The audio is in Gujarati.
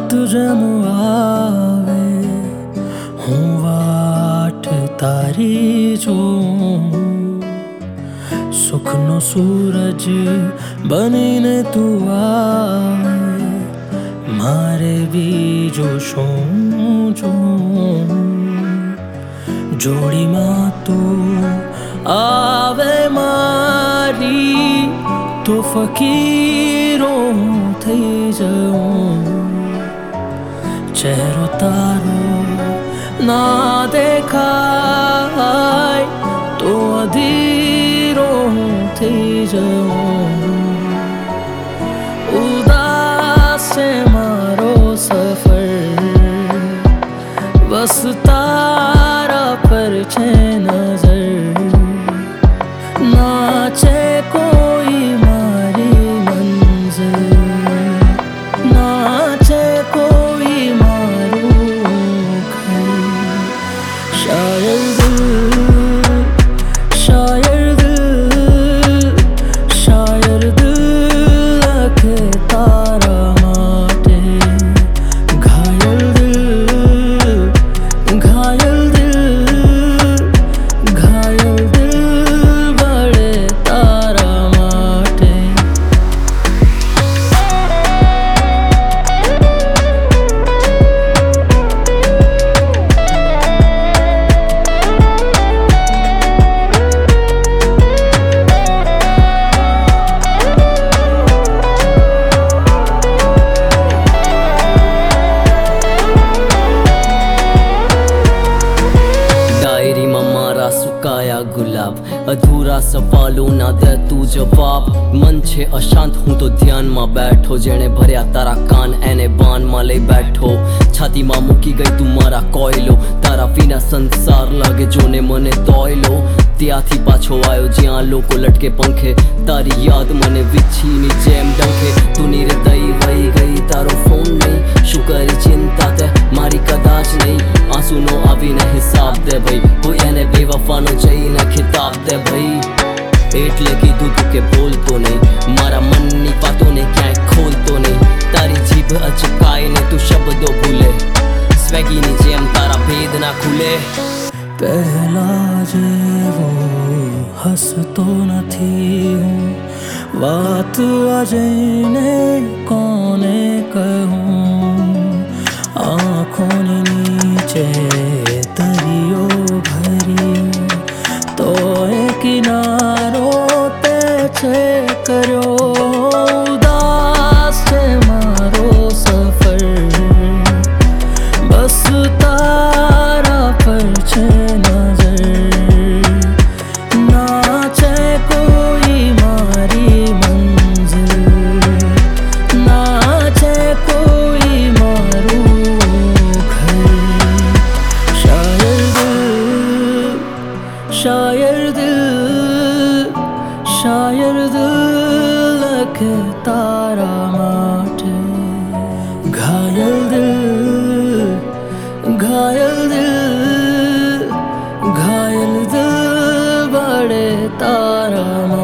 જેમ આવે હું વાટ તારી જોઉં, સુખનો સૂરજ બનીને તું આવે, મારે બીજો શું જોઉં. જોડીમાં તું આવે મારી તો ફકીરો થઈ જાઉં. ચહેરો તારો ના દેખાય તો અધીરો થઈ જાઉં. ઉદાસ છે મારો સફર, બસ તારા પર છે નજર. નાચે કોઈ મારી મંઝિલ, નાચે કોઈ મારું ઘર. શાયર દિલ, શાયર દિલ લખે તારા માટે. ઘાયલ દિલ, ઘાયલ દિલ, ઘાયલ દિલ બળે તારા માટે. ડાયરીમાં મારા સુકાયા ગુલાબ, અધૂરા સવાલોના દે તું જવાબ. મન છે અશાંત, હું તો ધ્યાનમાં બેઠો, જેણે ભર્યા તારા કાન એને બાનમાં લઈ બેઠો. છાતીમાં મૂકી ગઈ તું મારા કોયલો, તારા વિના સંસાર લાગે જોને મને તોયલો. ત્યાંથી પાછો આવ્યો જ્યાં લોકો લટકે પંખે, તારી યાદ મને વીછીની જેમ ડંખે. તું નિર્દય વહી ગઈ, તારો ફોન નહીં, શું કરી ચિંતા તે મારી કદાચ નહીં. આંસુનો આવીને હિસાબ દે ભાઈ, કોઈ એને બેવફાનો જઈને ખિતાબ દે ભાઈ. એટલે કીધું તું કે બોલતો નહીં, મારા મનની વાતોને ક્યાંય ખોલતો નહીં. તારી જીભ અચકાઈને તું શબ્દો ભૂલે, સ્વેગીની જેમ તારા ભેદ ના ખુલે. પહેલા જેવો હસતો નથી હું, વાત આજને કોને કહું. આંખોની નીચે દરિયો ભર્યો તો એ કિનારો તે છે કર્યો. ઉદાસ છે મારો સફર, બસ તારા પર છે નજર. નાચે કોઈ મારી મંઝિલ, નાચે કોઈ મારું ઘર. શાયર દિલ, શાયર દિલ, શાયર દિલ લખે તારા માટે. ઘાયલ દિલ, ઘાયલ દિલ, ઘાયલ દિલ બળે તારા માટે.